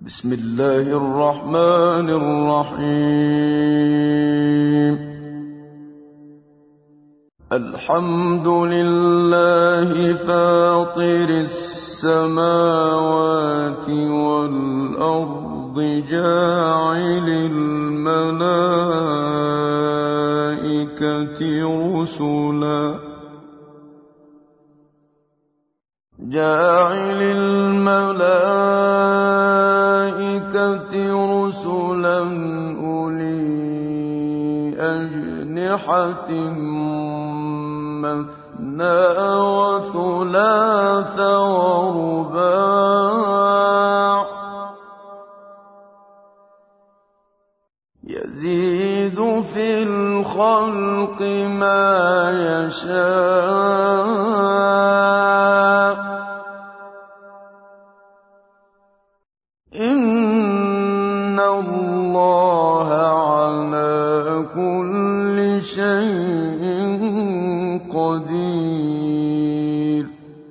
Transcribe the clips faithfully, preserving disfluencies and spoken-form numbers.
بسم الله الرحمن الرحيم. الحمد لله فاطر السماوات والأرض جاعل الملائكة رسلا جاعل الملائكة رسلا أولي أجنحة مثنى وثلاث ورباع يزيد في الخلق ما يشاء إن الله على كل شيء قدير.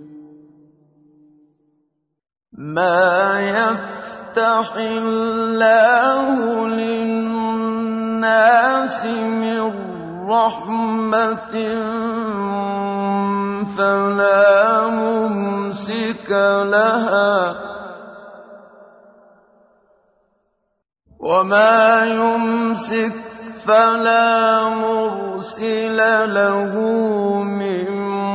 ما يفتح الله للناس من رحمة فلا ممسك لها وما يمسك فلا مرسل له من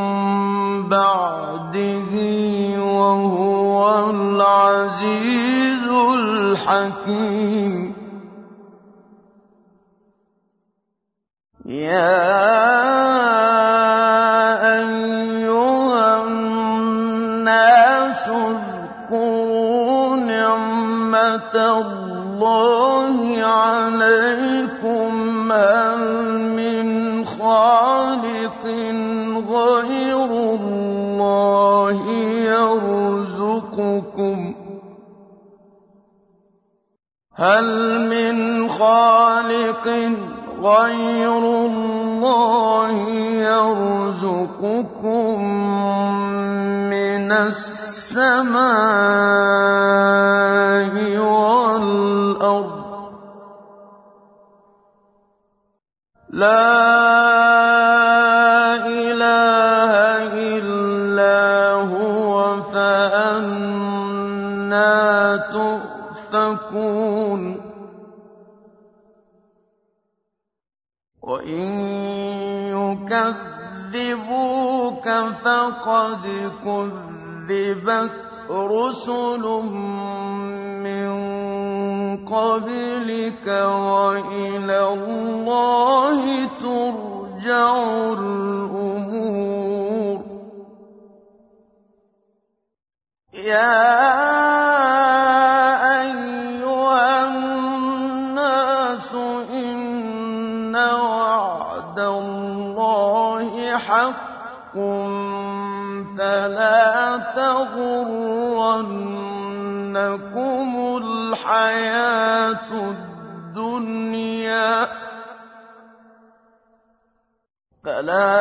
بعده وهو العزيز الحكيم. يا أيها الناس اذكروا نعمة الله عليكم هل من خالق غير الله يرزقكم هل من خالق غير الله يرزقكم من السماء والأرض لا إله إلا هو فأنى تؤفكون. وإن يكذبوك فقد كذبت رسل من قبلك وإلى الله ترجع الأمور. يا أيها الناس إن وعد الله حق فلا تغرنكم الحياة الدنيا فلا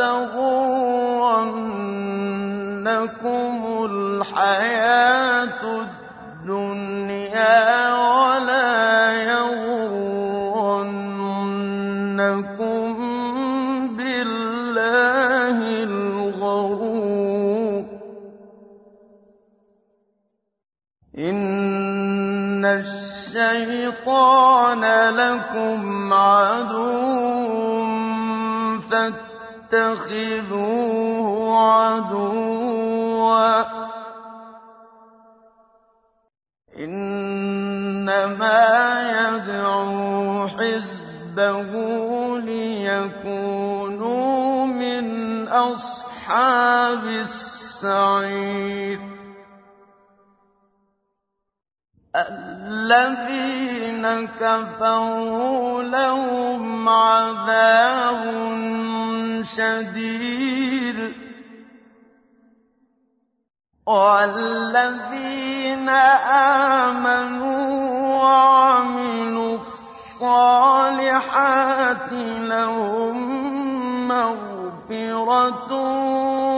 تغرنكم الحياة الدنيا ولا يغرنكم بالله الغرور. إن الشيطان لكم عدو فاتخذوه عدوا إنما يدعو حزبه ليكونوا من أصحاب السعير. الذين كفروا لهم عذاب شديد والذين آمنوا وعملوا الصالحات لهم مغفرة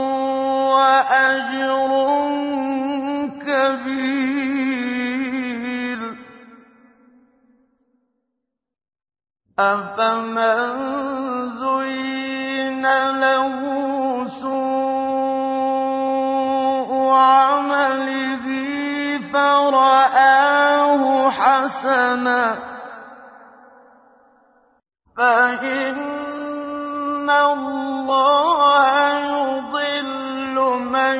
وأجر كبير. أَفَمَن زُيِّنَ لَهُ سُوءُ عَمَلِهِ فَرَآهُ حَسَنًا فَإِنَّ اللَّهَ يُضِلُّ مَن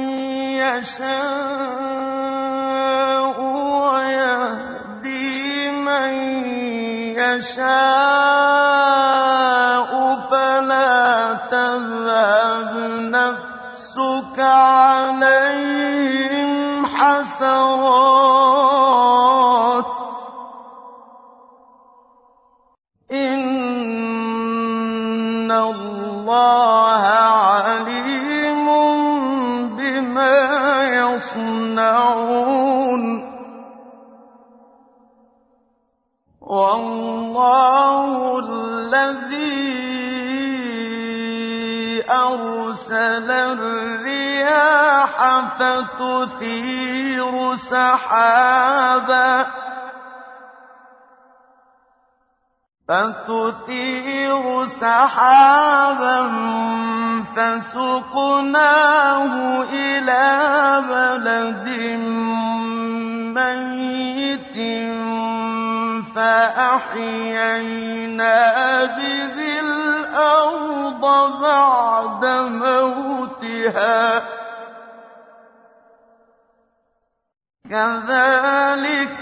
يَشَاءُ وَيَهْدِي مَن يَشَاءُ فَلَا تَذْهَبْ نَفْسُكَ عَلَيْهِمْ حَسَرَاتٍ ۚ إِنَّ اللَّهَ عَلِيمٌ بِمَا يَصْنَعُونَ وَاللَّهُ الَّذِي أَرْسَلَ الرِّيَاحَ فَتُثِيرُ سَحَابًا فَتُثِيرُ سَحَابًا فَسُقْنَاهُ إِلَىٰ بَلَدٍ مَّيِّتٍ فَأَحْيَيْنَا بِهِ الْأَرْضَ بَعْدَ مَوْتِهَا ۚ كَذَٰلِكَ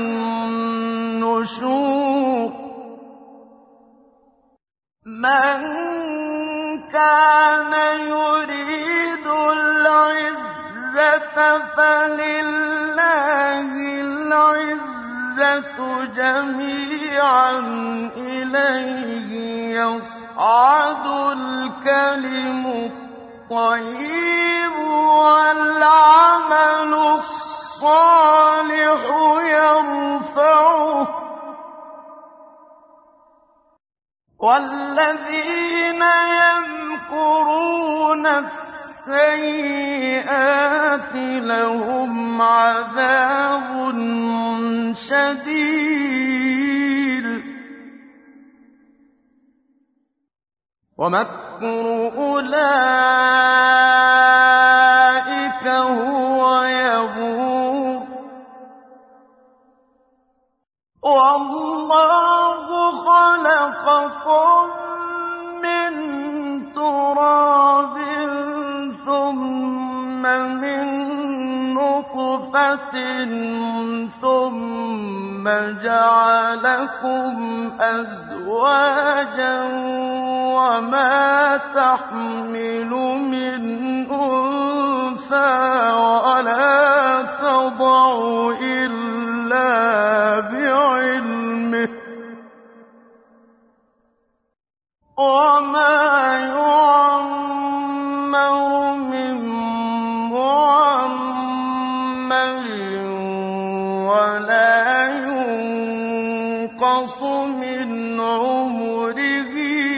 النُّشُورُ مَن كَانَ يُرِيدُ الْعِزَّةَ فَلِلَّهِ الْعِزَّةُ جَمِيعًا ۚ إِلَيْهِ يَصْعَدُ الْكَلِمُ الطَّيِّبُ وَالْعَمَلُ الصَّالِحُ يَرْفَعُهُ ۚ وَالَّذِينَ يَمْكُرُونَ السَّيِّئَاتِ لَهُمْ عَذَابٌ شَدِيدٌ ۖ وَمَكْرُ أُولَٰئِكَ هُوَ يَبُورُ وَاللَّهُ خَلَقَكُم مِّن تُرَابٍ ثُمَّ مِن نُّطْفَةٍ ثُمَّ جَعَلَكُمْ أَزْوَاجًا ۚ وَمَا تَحْمِلُ مِنْ أُنثَىٰ وَلَا تَضَعُ إِلَّا بِعِلْمِهِ ۚ وَمَا يُعَمَّرُ مِن مُّعَمَّرٍ وَلَا يُنقَصُ مِنْ عُمُرِهِ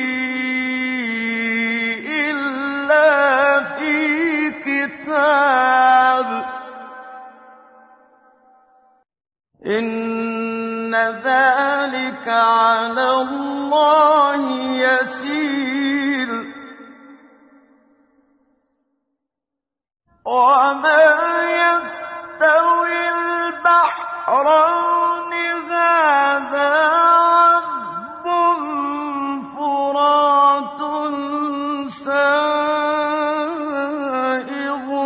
إِلَّا فِي كِتَابٍ ۚ إِنَّ ذَٰلِكَ عَلَى اللَّهِ يَسِيرٌ وَمَا يَسْتَوِي الْبَحْرَانِ هَٰذَا عَذْبٌ فُرَاتٌ سَائِغٌ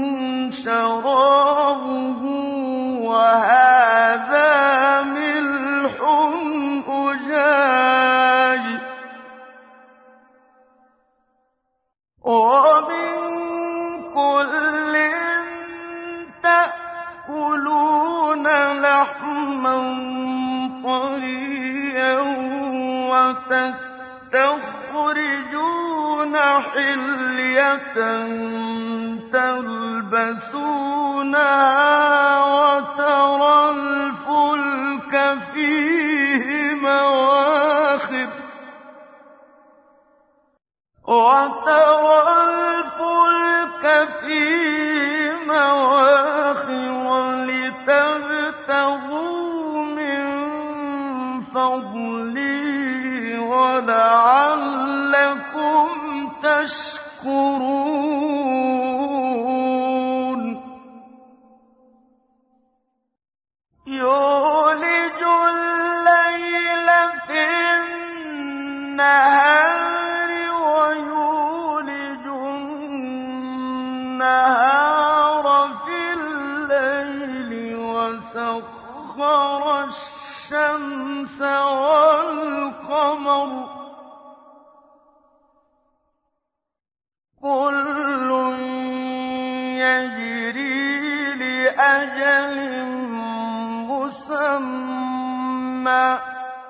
شَرَابُهُ وَهَٰذَا مِلْحٌ أُجَاجٌ ۖ وَمِن كُلٍّ تَأْكُلُونَ لَحْمًا طَرِيًّا وَتَسْتَخْرِجُونَ حِلْيَةً تَلْبَسُونَهَا وَتَرَى الْفُلْكَ فِيهِ مَوَاخِرَ لِتَبْتَغُوا مِن فَضْلِهِ اللَّيْلِ وَسَخَّرَ الشَّمْسَ وَالْقَمَرَ كُلٌّ يَجْرِي لِأَجَلٍ مُّسَمًّى ۚ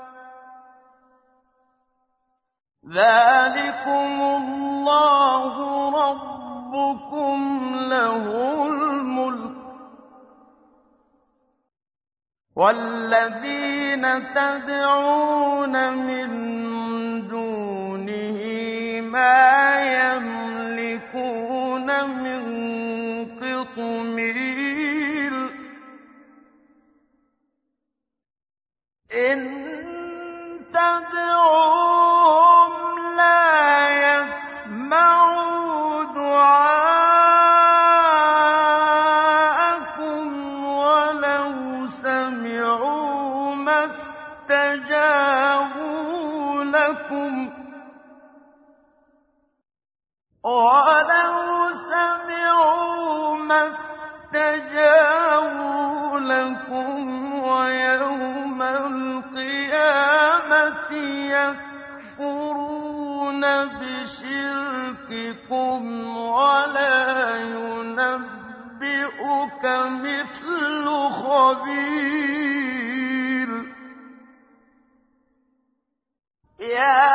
ذَٰلِكُمُ اللَّهُ رَبُّكُمْ لَهُ الْمُلْكُ ۚ وَالَّذِينَ تَدْعُونَ مِن دُونِهِ مَا يَمْلِكُونَ مِن قِطْمِيرٍ إِن تَدْعُوهُمْ لَا يَسْمَعُوا دُعَاءَكُمْ وَلَوْ سَمِعُوا مَا اسْتَجَابُوا لَكُمْ وَلَوْ سَمِعُوا مَا اسْتَجَابُوا لَكُمْ وَيَوْمَ الْقِيَامَةِ يَكْفُرُونَ بِشِرْكِكُمْ وَلَا يُنَبِّئُكَ مِثْلُ خَبِيرٍ يَا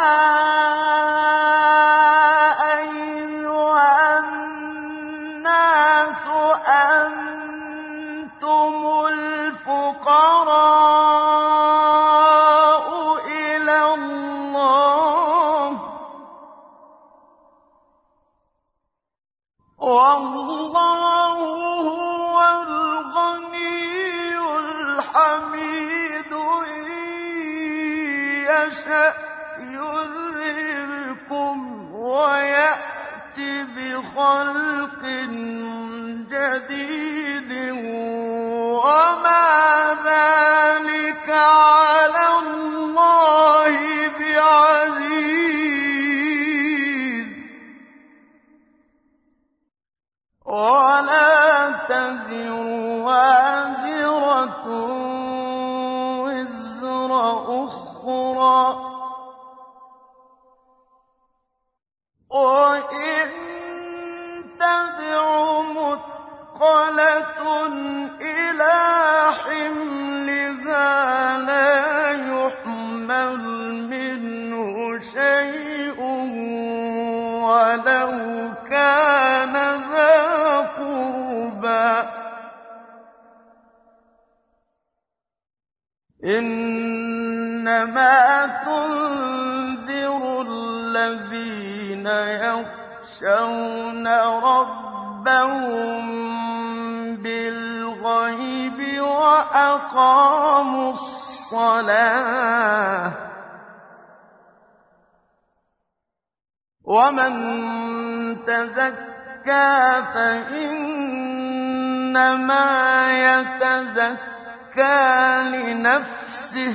أَيُّهَا النَّاسُ أَنتُمُ الْفُقَرَاءُ إِلَى اللَّهِ ۖ وَاللَّهُ هُوَ الْغَنِيُّ الْحَمِيدُ إِن يَشَأْ يُذْهِبْكُمْ وَيَأْتِ بِخَلْقٍ جَدِيدٍ وَمَا ذَٰلِكَ عَلَى اللَّهِ بِعَزِيزٍ وَلَا تَزِرُ وَازِرَةٌ وِزْرَ أُخْرَىٰ ۚ وَإِن تَدْعُ مُثْقَلَةٌ إِلَىٰ حِمْلِهَا لَا يُحْمَلْ مِنْهُ شَيْءٌ وَلَوْ كَانَ ذَا قُرْبَىٰ ۗ إِنَّمَا تُنذِرُ الَّذِينَ يَخْشَوْنَ رَبَّهُم بِالْغَيْبِ وَأَقَامُوا الصَّلَاةَ ۚ وَمَن تَزَكَّىٰ فَإِنَّمَا يَتَزَكَّىٰ لِنَفْسِهِ ۚ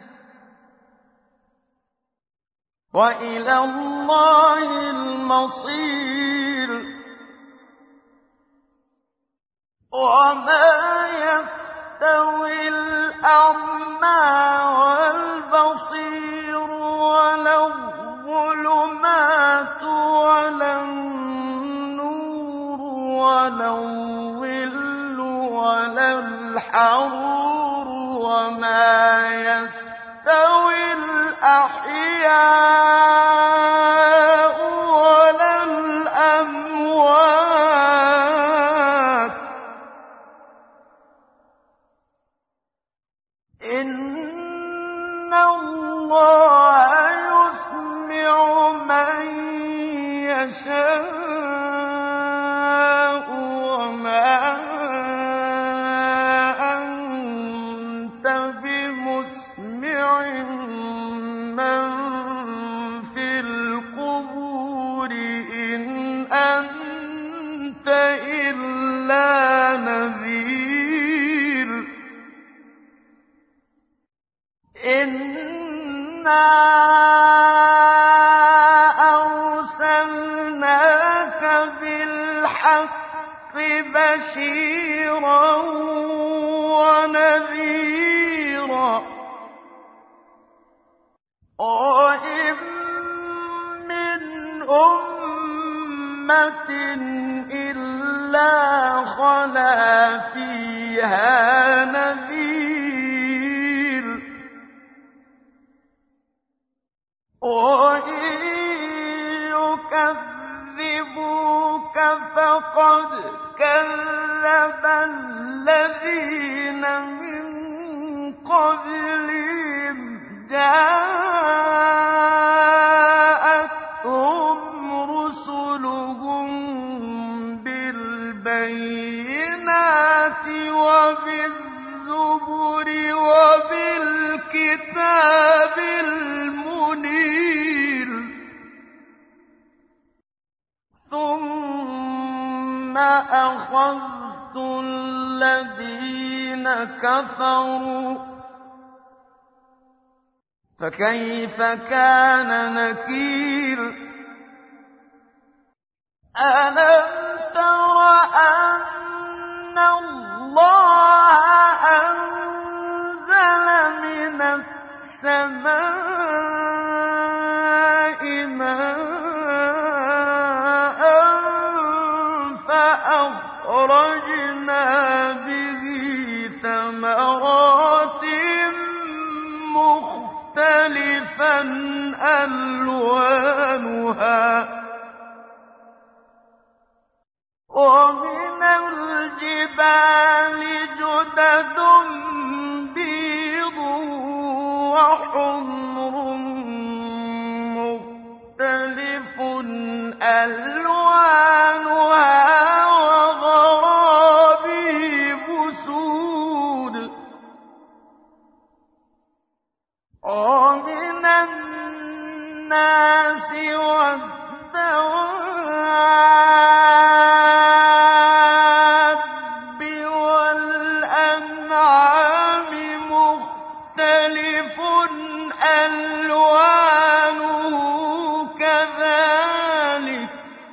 وَإِلَى اللَّهِ الْمَصِيرُ وَمَا يَسْتَوِي الْأَعْمَىٰ وَالْبَصِيرُ وَلَا الظُّلُمَاتُ وَلَا النُّورُ وَلَا الظِّلُّ وَلَا الْحَرُورُ وَمَا يَسْتَوِي الْأَحْيَاءُ وَلَا الْأَمْوَاتُ ۚ إِنَّ اللَّهَ يُسْمِعُ مَن يَشَاءُ ۖ وَمَا أَنتَ بِمُسْمِعٍ مَّن فِي الْقُبُورِ إِنْ أَنتَ إِلَّا نَذِيرٌ إِنَّا أَرْسَلْنَاكَ بِالْحَقِّ بَشِيرًا فيها نذير وإن يكذبوك فقد كذب الذين من قبلهم جاءتهم رسلهم بالبينات وبالزبر وبالكتاب المنير ثم أخذت الذين كفروا فكيف كان نكير ألم تر أن الله أنزل من السماء ماء فأخرجنا به ثمرات مختلفا ألوانها ومن الجبال جدد بيض وحمر مختلف ألوانها وغرابيب سود ومن الناس والدواب والأنعام مختلف ألوانه كذلك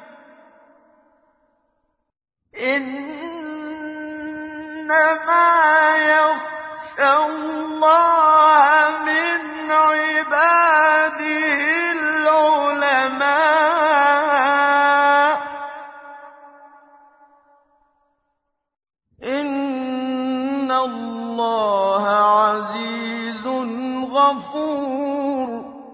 إنما يخشى الله من عباده العلماء إن الله عزيز غفور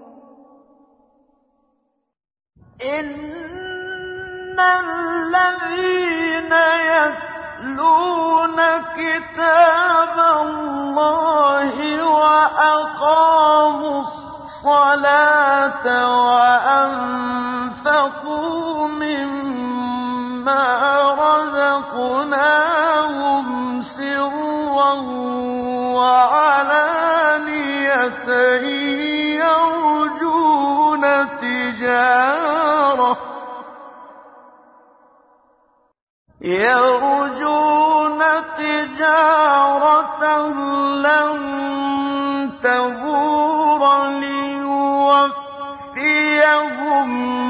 إن الذين يتلون كتاب الله وأقاموا الصلاة وأنفقوا مما رزقناهم سرا وعلانية يرجون تجارة يرجون تجارة لن تبور ليوفيهم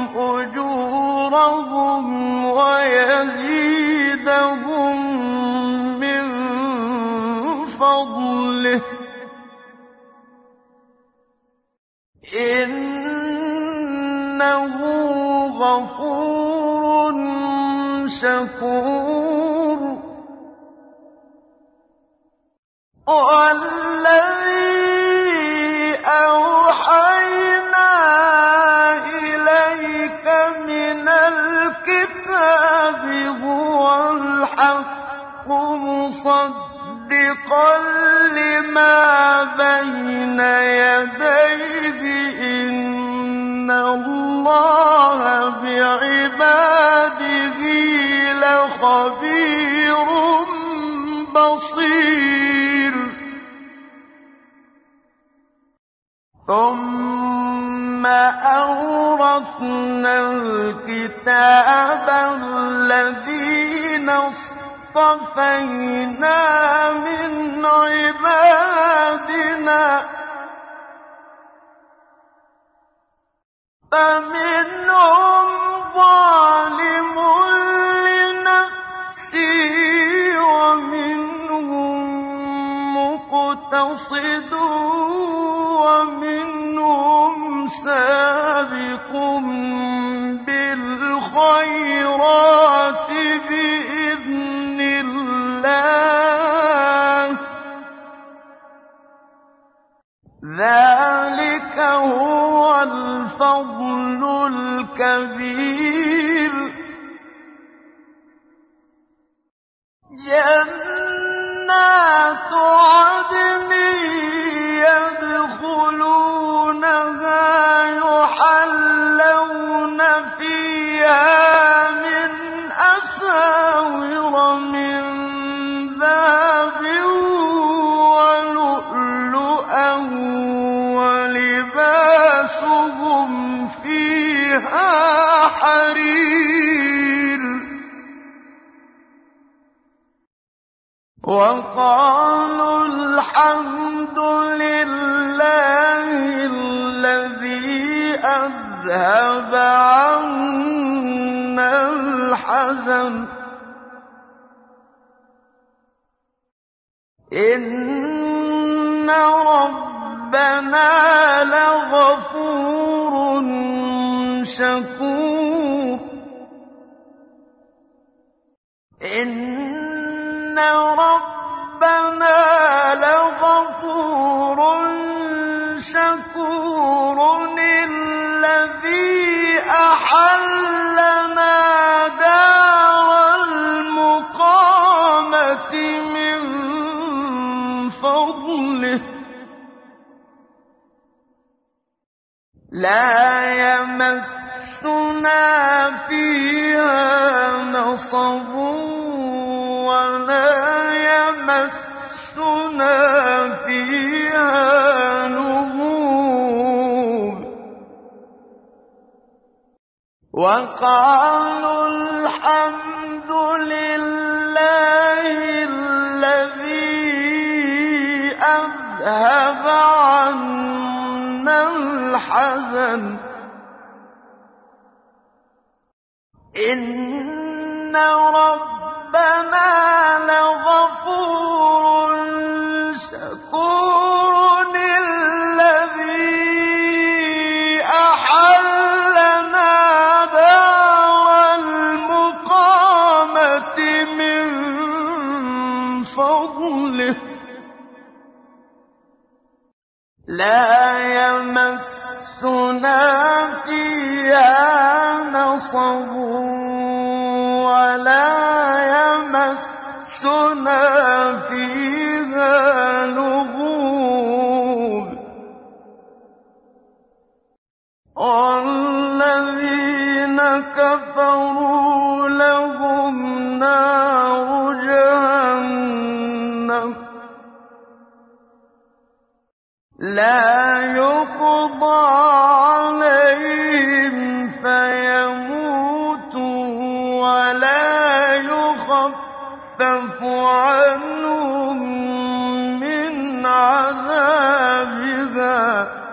أجورهم ويزيدهم من فضله إنه غفور شكور والذي أوحينا إليك من الكتاب هو الحق مصدقا لما بين يديه إن الله بعباده لخبير بصير ثم أورثنا الكتاب الذين اصطفينا من عبادنا فمنهم ظالم لنفسه ومنهم مقتصد ومنهم سابق بالخيرات بإذن الله ذلك هو الفضل الكبير. جنات عدن يدخلونها يحلون فيها من أساور من ذهب ولؤلؤا ولباسهم فيها حرير. وقالوا الحمد لله الذي أذهب عنا الحزن إن ربنا لغفور شكور. إن ربنا لغفور شكور الذي أحلنا دار المقامة من فضله لا يمسنا فيها نصب ولا يمسنا فيها لغوب. وقالوا الحمد لله الذي أذهب عنا الحزن إن ربنا لغفور شكور الذي أحلنا دار المقامة من فضله لا يمسنا فيها نصب ولا يمسنا فيها لغوب. والذين كفروا لهم نار جهنم لا يقضى عليهم فيموتوا ولا يخفف عنهم من عذابها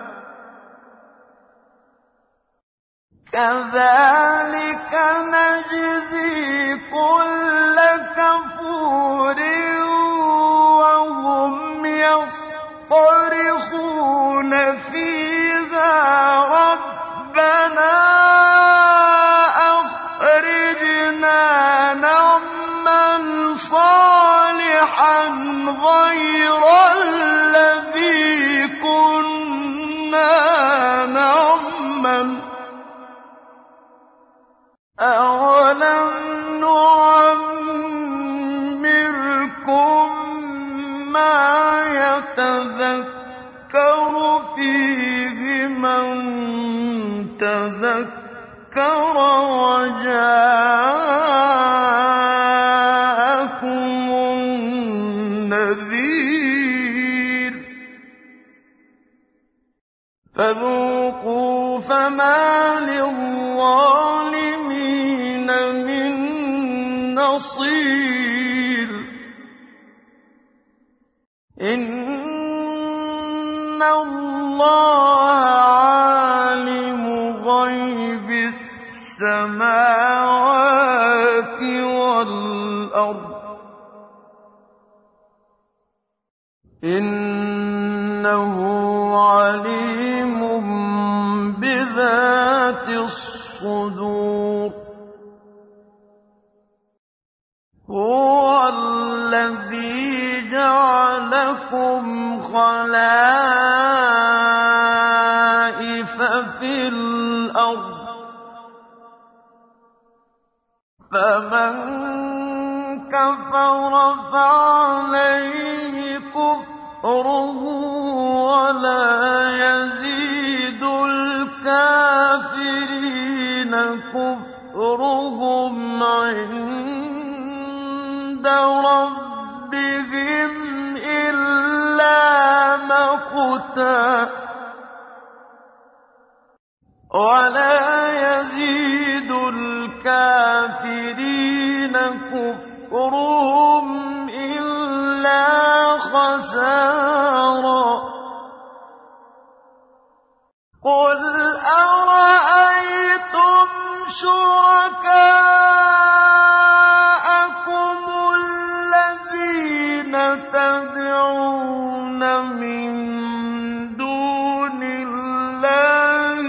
كذلك نجزي كل كفور وهم يصطرخون فيها ربنا أخرجنا نعمل صالحا غير الذي كنا نعمل أولم نعمركم ما يتذكر فيه من تذكر وجاءكم النذير فذوقوا فما للظالمين من نصير. إن الله عالم غيب السماوات والأرض إنه عليم بذات الصدور. هو الذي جعلكم خلائف كفره ولا يزيد الكافرين كفرهم عند ربهم إلا مقتا ولا يزيد الكافرين كفرهم إلا خسارا قل أرأيتم شركاءكم الذين تدعون من دون الله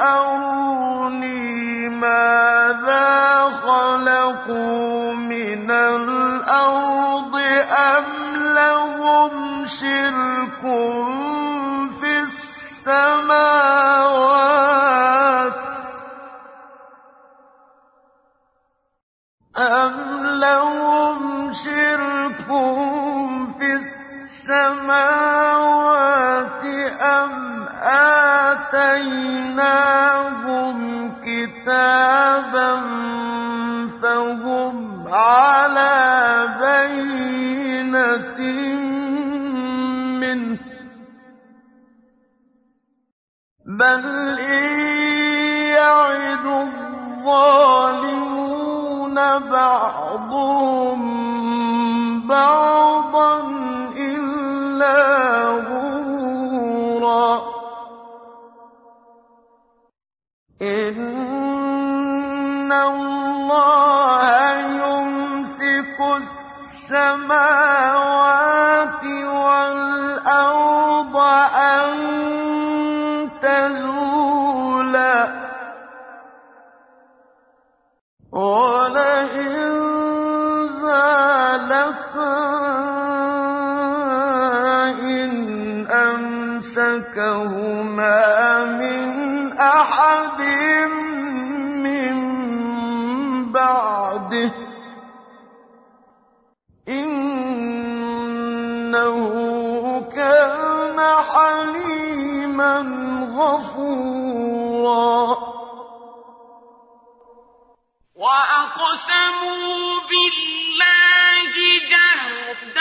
أروني ماذا خلقوا من الأرض أم لهم شرك في السماوات أم لهم شرك في السماوات أم آتيناهم كتابا فهم على بينة منه بل إن يعد الظالمون بعضهم بعضا إلا غرورا إن الله يمسك السماوات والأرض أن تزولا ولئن زالتا إن أمسكهما من أحد من بعده إنه كان حليما غفورا وأقسموا بالله جهد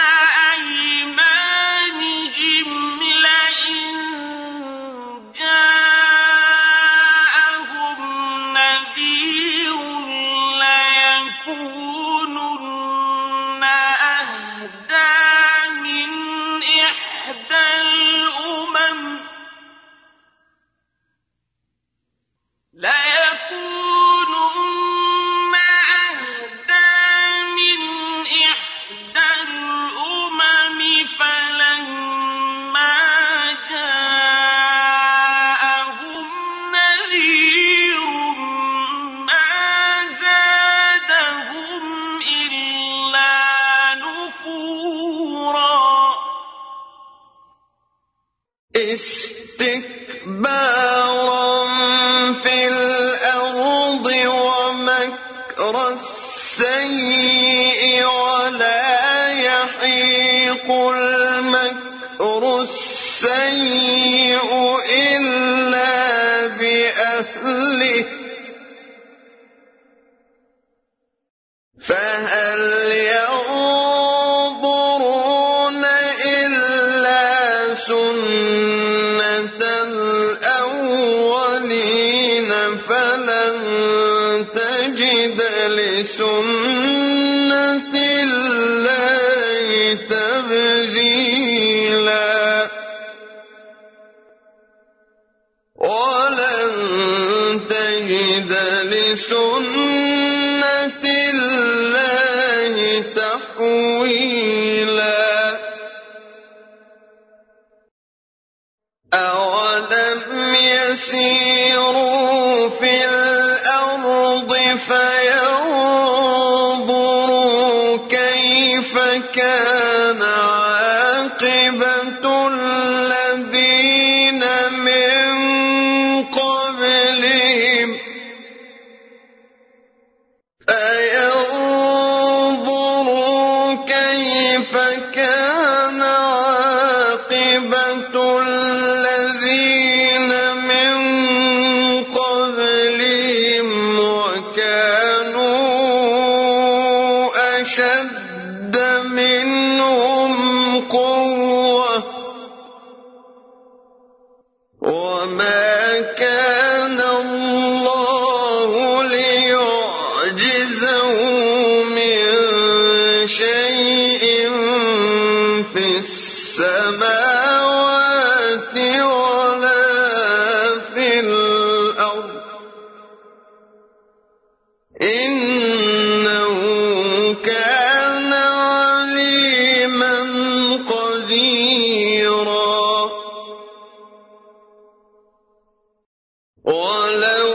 أيمانهم لئن جاءهم نذير ليكونن أهدى من إحدى الأمم ليكونن أهدى من إحدى الأمم فلما جاءهم نذير ما زادهم إلا نفورا استكبارا في الأرض ومكر السيء ولا يحيق المكر السيء إلا بأهله فهل ينظرون إلا سنة الأولين فلن تجد لسنة الله تبديلا ولن تجد لسنة الله تحويلا أولم يسيروا في الأرض فينظروا كيف كان عاقبة الذين من قبلهم فينظروا كيف كان عاقبة السماوات ولا في الأرض إنه كان عليما قديرا ولو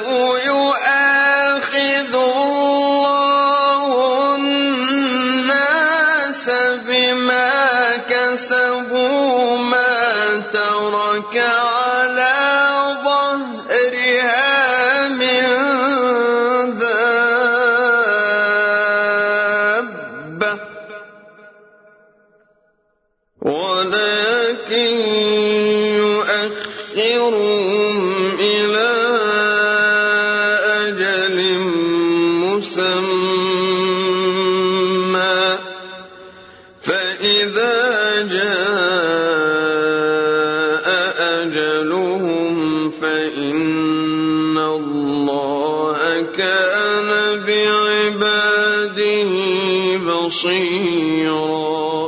يؤاخذ الله الناس بما كسبوا ما ترك على ظهرها من دابة ولكن يؤخرهم إلى أجل مسمى فإذا جاء أجلهم فإن الله كان بعباده بصيرا